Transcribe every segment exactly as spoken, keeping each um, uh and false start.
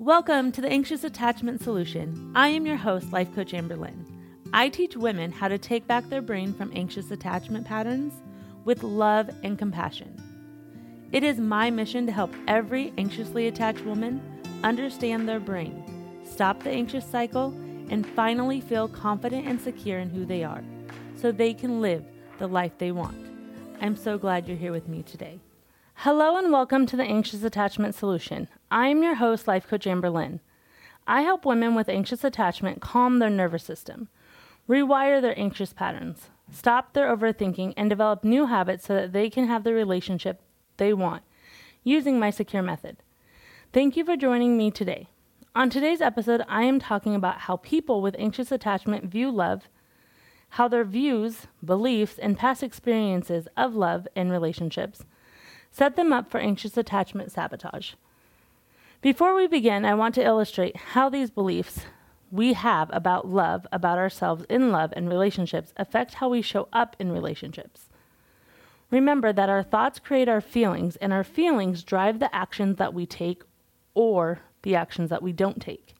Welcome to the Anxious Attachment Solution. I am your host, Life Coach Amber Lynn. I teach women how to take back their brain from anxious attachment patterns with love and compassion. It is my mission to help every anxiously attached woman understand their brain, stop the anxious cycle, and finally feel confident and secure in who they are so they can live the life they want. I'm so glad you're here with me today. Hello and welcome to the Anxious Attachment Solution. I am your host, Life Coach Amber Lynn. I help women with anxious attachment calm their nervous system, rewire their anxious patterns, stop their overthinking, and develop new habits so that they can have the relationship they want using my secure method. Thank you for joining me today. On today's episode, I am talking about how people with anxious attachment view love, how their views, beliefs, and past experiences of love and relationships set them up for anxious attachment sabotage. Before we begin, I want to illustrate how these beliefs we have about love, about ourselves in love and relationships, affect how we show up in relationships. Remember that our thoughts create our feelings, and our feelings drive the actions that we take or the actions that we don't take,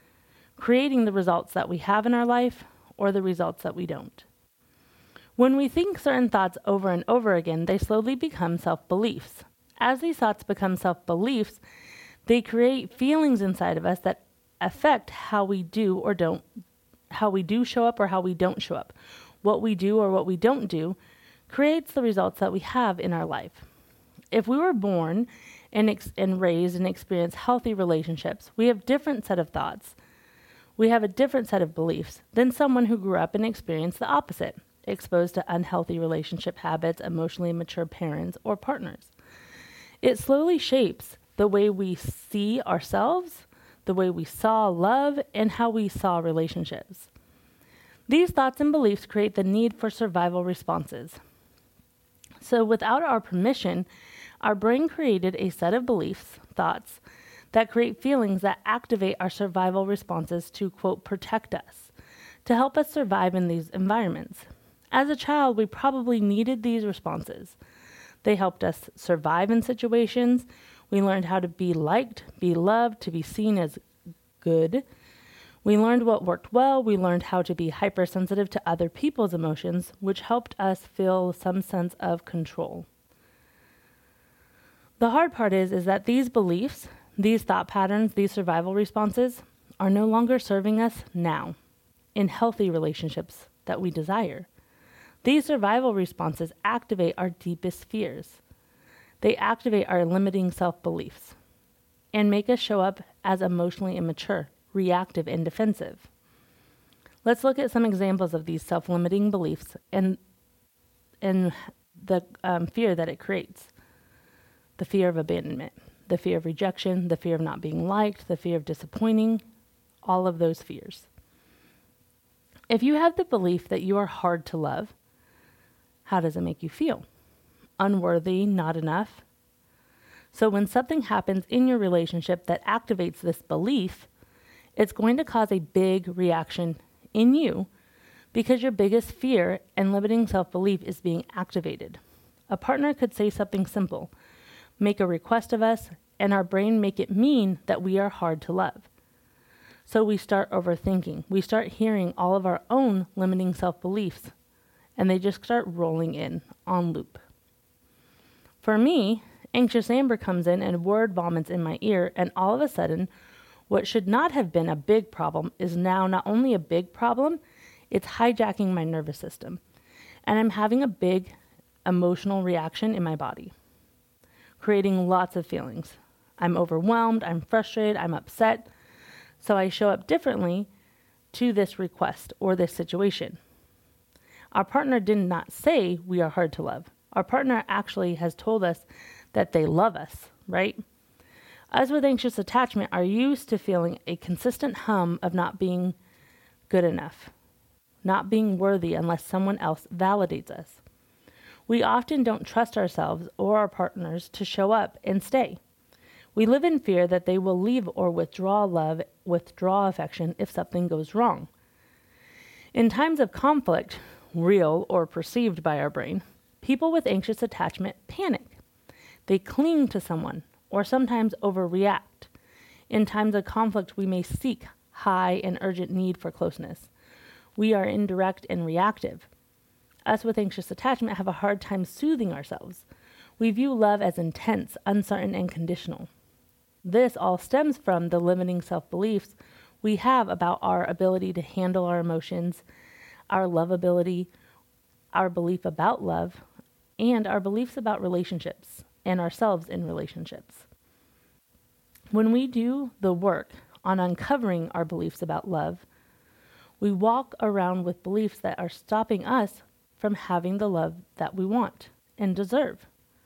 creating the results that we have in our life or the results that we don't. When we think certain thoughts over and over again, they slowly become self-beliefs. As these thoughts become self-beliefs, they create feelings inside of us that affect how we do or don't, how we do show up or how we don't show up. What we do or what we don't do creates the results that we have in our life. If we were born and, ex- and raised and experienced healthy relationships, we have different set of thoughts. We have a different set of beliefs than someone who grew up and experienced the opposite, exposed to unhealthy relationship habits, emotionally immature parents, or partners. It slowly shapes the way we see ourselves, the way we saw love, and how we saw relationships. These thoughts and beliefs create the need for survival responses. So without our permission, our brain created a set of beliefs, thoughts, that create feelings that activate our survival responses to, quote, protect us, to help us survive in these environments. As a child, we probably needed these responses. They helped us survive in situations. We learned how to be liked, be loved, to be seen as good. We learned what worked well. We learned how to be hypersensitive to other people's emotions, which helped us feel some sense of control. The hard part is, is that these beliefs, these thought patterns, these survival responses are no longer serving us now in healthy relationships that we desire. These survival responses activate our deepest fears. They activate our limiting self-beliefs and make us show up as emotionally immature, reactive, and defensive. Let's look at some examples of these self-limiting beliefs and, and the um, fear that it creates. The fear of abandonment, the fear of rejection, the fear of not being liked, the fear of disappointing, all of those fears. If you have the belief that you are hard to love, how does it make you feel? Unworthy, not enough. So when something happens in your relationship that activates this belief, it's going to cause a big reaction in you because your biggest fear and limiting self-belief is being activated. A partner could say something simple, make a request of us, and our brain make it mean that we are hard to love. So we start overthinking. We start hearing all of our own limiting self-beliefs, and they just start rolling in on loop. For me, anxious Amber comes in and word vomits in my ear, and all of a sudden, what should not have been a big problem is now not only a big problem, it's hijacking my nervous system. And I'm having a big emotional reaction in my body, creating lots of feelings. I'm overwhelmed, I'm frustrated, I'm upset. So I show up differently to this request or this situation. Our partner did not say we are hard to love. Our partner actually has told us that they love us, right? Us with anxious attachment are used to feeling a consistent hum of not being good enough, not being worthy unless someone else validates us. We often don't trust ourselves or our partners to show up and stay. We live in fear that they will leave or withdraw love, withdraw affection if something goes wrong. In times of conflict, real or perceived by our brain, people with anxious attachment panic. They cling to someone or sometimes overreact. In times of conflict, we may seek high and urgent need for closeness. We are indirect and reactive. Us with anxious attachment have a hard time soothing ourselves. We view love as intense, uncertain, and conditional. This all stems from the limiting self-beliefs we have about our ability to handle our emotions, our lovability, our belief about love, and our beliefs about relationships and ourselves in relationships. When we do the work on uncovering our beliefs about love, we walk around with beliefs that are stopping us from having the love that we want and deserve.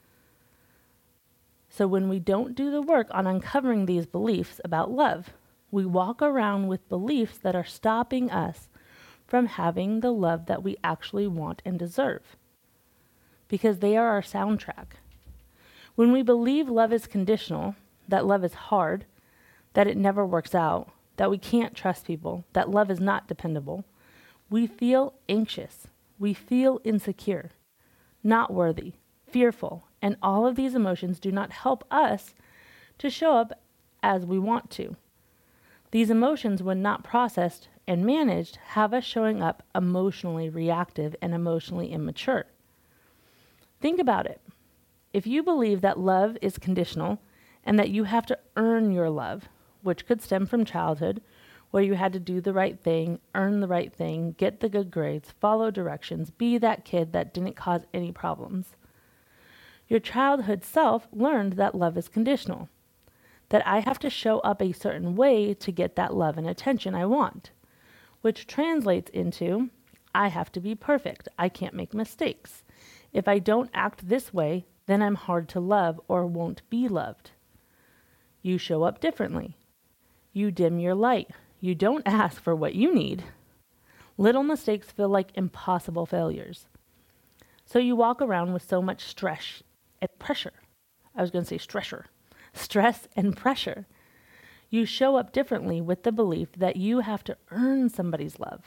So when we don't do the work on uncovering these beliefs about love, we walk around with beliefs that are stopping us from having the love that we actually want and deserve, because they are our soundtrack. When we believe love is conditional, that love is hard, that it never works out, that we can't trust people, that love is not dependable, we feel anxious, we feel insecure, not worthy, fearful, and all of these emotions do not help us to show up as we want to. These emotions, when not processed and managed, have us showing up emotionally reactive and emotionally immature. Think about it. If you believe that love is conditional and that you have to earn your love, which could stem from childhood, where you had to do the right thing, earn the right thing, get the good grades, follow directions, be that kid that didn't cause any problems. Your childhood self learned that love is conditional, that I have to show up a certain way to get that love and attention I want, which translates into I have to be perfect. I can't make mistakes. If I don't act this way, then I'm hard to love or won't be loved. You show up differently. You dim your light. You don't ask for what you need. Little mistakes feel like impossible failures. So you walk around with so much stress and pressure. I was going to say stressor. Stress and pressure. You show up differently with the belief that you have to earn somebody's love.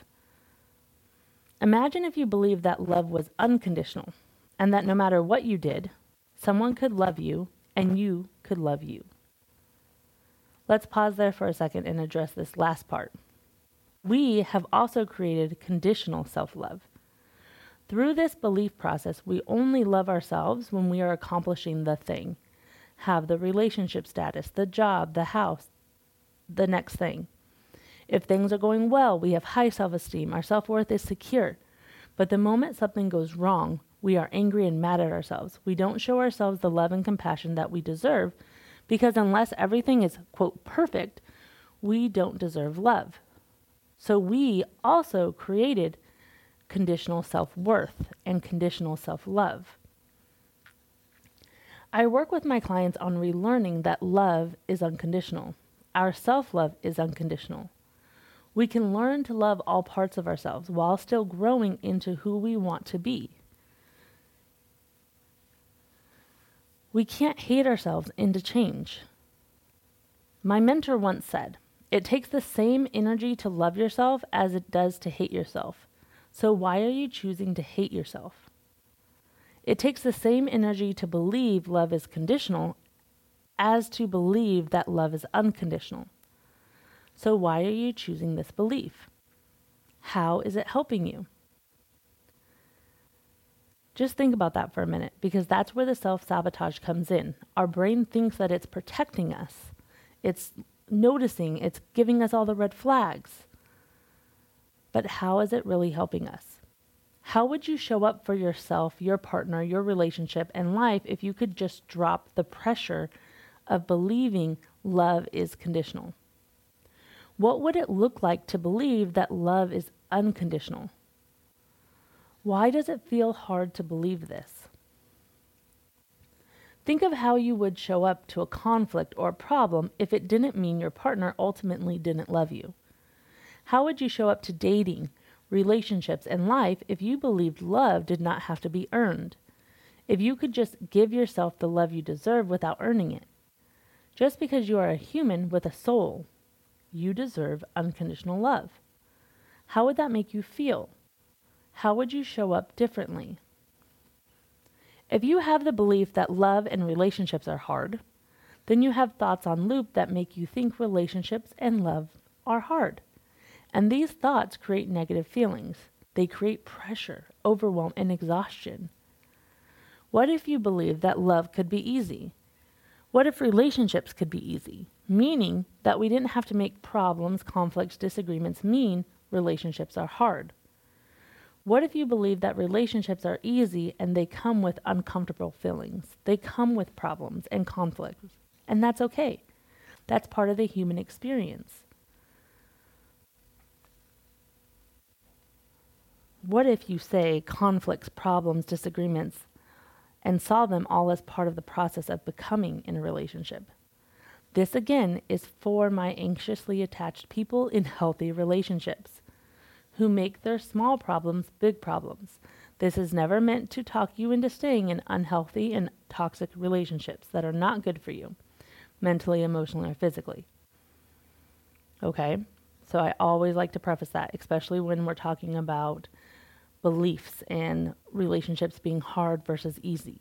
Imagine if you believed that love was unconditional and that no matter what you did, someone could love you and you could love you. Let's pause there for a second and address this last part. We have also created conditional self-love. Through this belief process, we only love ourselves when we are accomplishing the thing, have the relationship status, the job, the house, the next thing. If things are going well, we have high self-esteem, our self-worth is secure. But the moment something goes wrong, we are angry and mad at ourselves. We don't show ourselves the love and compassion that we deserve, because unless everything is, quote, perfect, we don't deserve love. So we also created conditional self-worth and conditional self-love. I work with my clients on relearning that love is unconditional. Our self-love is unconditional. We can learn to love all parts of ourselves while still growing into who we want to be. We can't hate ourselves into change. My mentor once said, "It takes the same energy to love yourself as it does to hate yourself. So why are you choosing to hate yourself? It takes the same energy to believe love is conditional as to believe that love is unconditional. So why are you choosing this belief? How is it helping you?" Just think about that for a minute, because that's where the self-sabotage comes in. Our brain thinks that it's protecting us. It's noticing, it's giving us all the red flags. But how is it really helping us? How would you show up for yourself, your partner, your relationship, and life if you could just drop the pressure of believing love is conditional? What would it look like to believe that love is unconditional? Why does it feel hard to believe this? Think of how you would show up to a conflict or a problem if it didn't mean your partner ultimately didn't love you. How would you show up to dating, relationships, and life if you believed love did not have to be earned? If you could just give yourself the love you deserve without earning it? Just because you are a human with a soul, you deserve unconditional love. How would that make you feel? How would you show up differently? If you have the belief that love and relationships are hard, Then you have thoughts on loop that make you think relationships and love are hard. And these thoughts create negative feelings. They create pressure, overwhelm, and exhaustion. What if you believe that love could be easy? What if relationships could be easy? Meaning that we didn't have to make problems, conflicts, disagreements mean relationships are hard. What if you believe that relationships are easy and they come with uncomfortable feelings? They come with problems and conflicts, and that's okay. That's part of the human experience. What if you say conflicts, problems, disagreements, and saw them all as part of the process of becoming in a relationship? This again is for my anxiously attached people in healthy relationships who make their small problems big problems. This is never meant to talk you into staying in unhealthy and toxic relationships that are not good for you, mentally, emotionally, or physically. Okay? So I always like to preface that, especially when we're talking about beliefs and relationships being hard versus easy.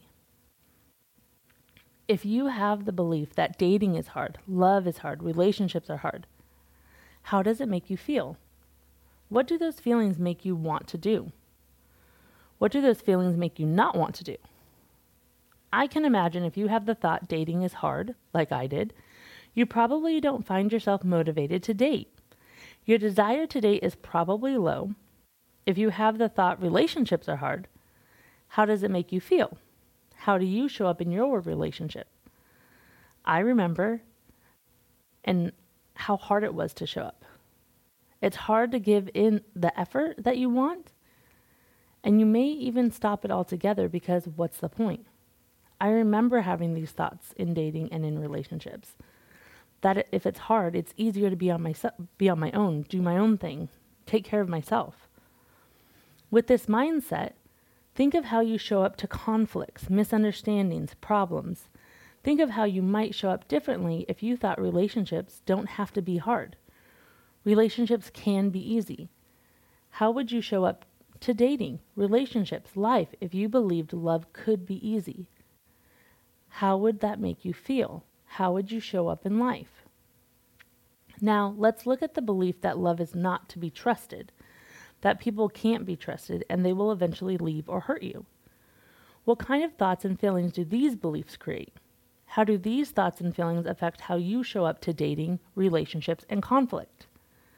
If you have the belief that dating is hard, love is hard, relationships are hard, how does it make you feel? What do those feelings make you want to do? What do those feelings make you not want to do? I can imagine if you have the thought dating is hard, like I did, you probably don't find yourself motivated to date. Your desire to date is probably low. If you have the thought relationships are hard, how does it make you feel? How do you show up in your relationship? I remember and how hard it was to show up. It's hard to give in the effort that you want, and you may even stop it altogether because what's the point? I remember having these thoughts in dating and in relationships. That if it's hard, it's easier to be on my be on my own, do my own thing, take care of myself. With this mindset, think of how you show up to conflicts, misunderstandings, problems. Think of how you might show up differently if you thought relationships don't have to be hard. Relationships can be easy. How would you show up to dating, relationships, life if you believed love could be easy? How would that make you feel? How would you show up in life? Now, let's look at the belief that love is not to be trusted, that people can't be trusted and they will eventually leave or hurt you. What kind of thoughts and feelings do these beliefs create? How do these thoughts and feelings affect how you show up to dating, relationships, and conflict?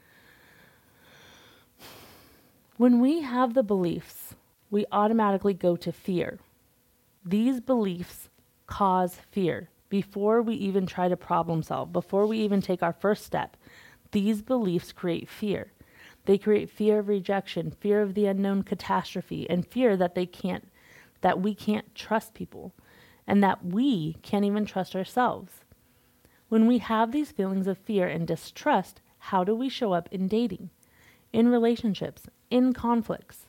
When we have the beliefs, we automatically go to fear. These beliefs cause fear. Before we even try to problem solve, before we even take our first step, these beliefs create fear. They create fear of rejection, fear of the unknown catastrophe, and fear that they can't, that we can't trust people, and that we can't even trust ourselves. When we have these feelings of fear and distrust, how do we show up in dating, in relationships, in conflicts?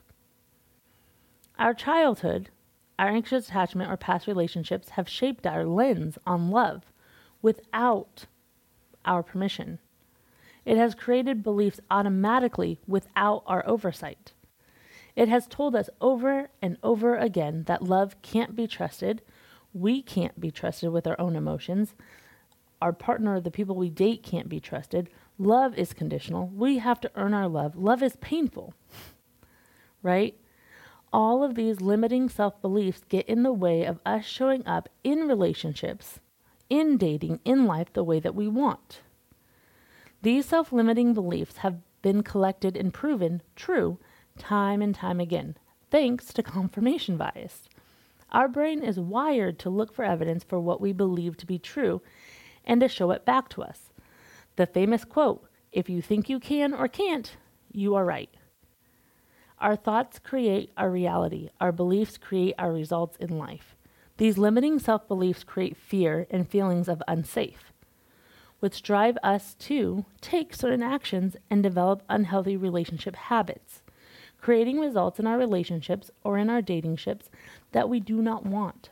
Our childhood, our anxious attachment or past relationships have shaped our lens on love without our permission. It has created beliefs automatically without our oversight. It has told us over and over again that love can't be trusted. We can't be trusted with our own emotions. Our partner or the people we date can't be trusted. Love is conditional. We have to earn our love. Love is painful, right? All of these limiting self-beliefs get in the way of us showing up in relationships, in dating, in life the way that we want. These self-limiting beliefs have been collected and proven true time and time again, thanks to confirmation bias. Our brain is wired to look for evidence for what we believe to be true and to show it back to us. The famous quote, "If you think you can or can't, you are right." Our thoughts create our reality. Our beliefs create our results in life. These limiting self-beliefs create fear and feelings of unsafe, which drive us to take certain actions and develop unhealthy relationship habits, creating results in our relationships or in our dating ships that we do not want.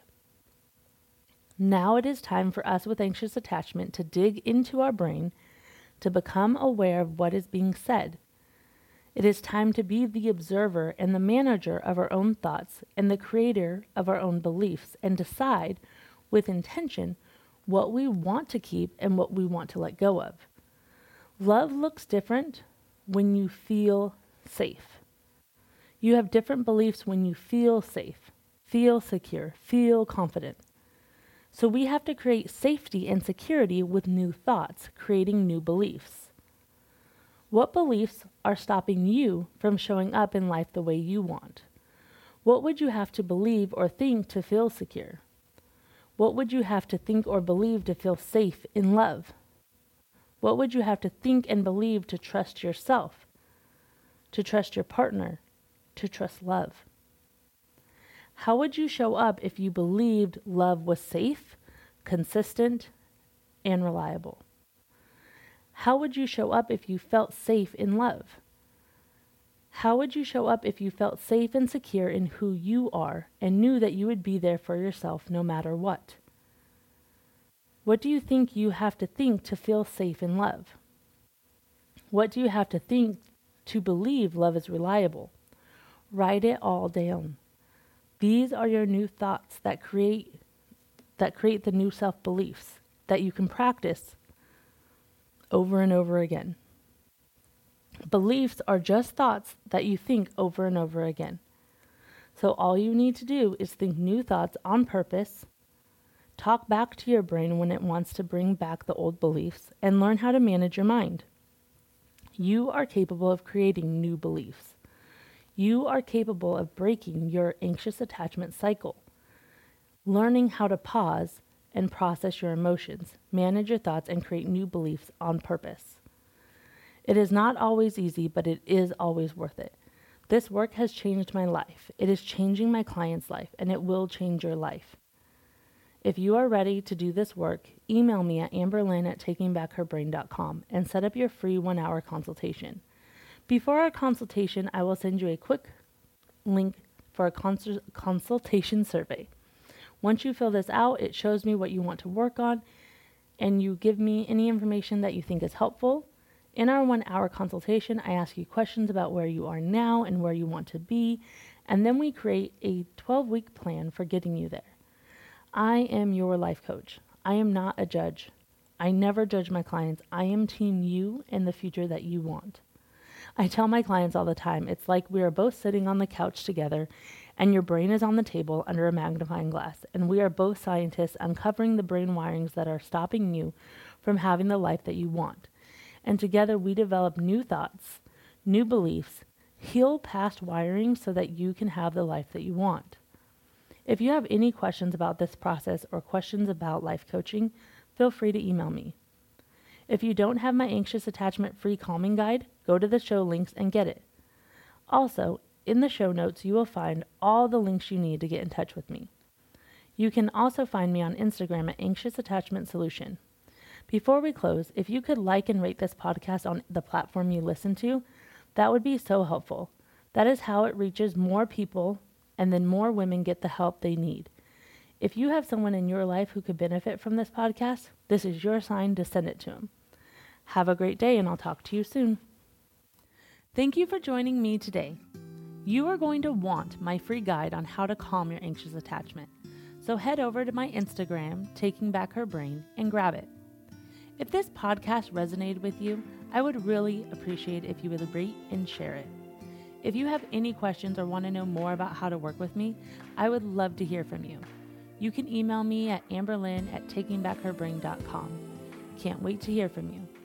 Now it is time for us with anxious attachment to dig into our brain to become aware of what is being said. It is time to be the observer and the manager of our own thoughts and the creator of our own beliefs and decide with intention what we want to keep and what we want to let go of. Love looks different when you feel safe. You have different beliefs when you feel safe, feel secure, feel confident. So we have to create safety and security with new thoughts, creating new beliefs. What beliefs are stopping you from showing up in life the way you want? What would you have to believe or think to feel secure? What would you have to think or believe to feel safe in love? What would you have to think and believe to trust yourself, to trust your partner, to trust love? How would you show up if you believed love was safe, consistent, and reliable? How would you show up if you felt safe in love? How would you show up if you felt safe and secure in who you are and knew that you would be there for yourself no matter what? What do you think you have to think to feel safe in love? What do you have to think to believe love is reliable? Write it all down. These are your new thoughts that create that create the new self-beliefs that you can practice over and over again. Beliefs are just thoughts that you think over and over again. So all you need to do is think new thoughts on purpose, talk back to your brain when it wants to bring back the old beliefs, and learn how to manage your mind. You are capable of creating new beliefs. You are capable of breaking your anxious attachment cycle, learning how to pause and process your emotions, manage your thoughts, and create new beliefs on purpose. It is not always easy, but it is always worth it. This work has changed my life. It is changing my client's life, and it will change your life. If you are ready to do this work, email me at amberlynn at taking back her brain dot com and set up your free one-hour consultation. Before our consultation, I will send you a quick link for a cons- consultation survey. Once you fill this out, it shows me what you want to work on, and you give me any information that you think is helpful. In our one-hour consultation, I ask you questions about where you are now and where you want to be, and then we create a twelve-week plan for getting you there. I am your life coach. I am not a judge. I never judge my clients. I am team you and the future that you want. I tell my clients all the time, it's like we are both sitting on the couch together and your brain is on the table under a magnifying glass, and we are both scientists uncovering the brain wirings that are stopping you from having the life that you want. And together we develop new thoughts, new beliefs, heal past wiring so that you can have the life that you want. If you have any questions about this process or questions about life coaching, feel free to email me. If you don't have my Anxious Attachment Free Calming Guide, go to the show links and get it. Also, in the show notes, you will find all the links you need to get in touch with me. You can also find me on Instagram at Anxious Attachment Solution. Before we close, if you could like and rate this podcast on the platform you listen to, that would be so helpful. That is how it reaches more people, and then more women get the help they need. If you have someone in your life who could benefit from this podcast, this is your sign to send it to them. Have a great day, and I'll talk to you soon. Thank you for joining me today. You are going to want my free guide on how to calm your anxious attachment. So head over to my Instagram, Taking Back Her Brain, and grab it. If this podcast resonated with you, I would really appreciate if you would rate and share it. If you have any questions or want to know more about how to work with me, I would love to hear from you. You can email me at amberlynn at taking back her brain dot com. Can't wait to hear from you.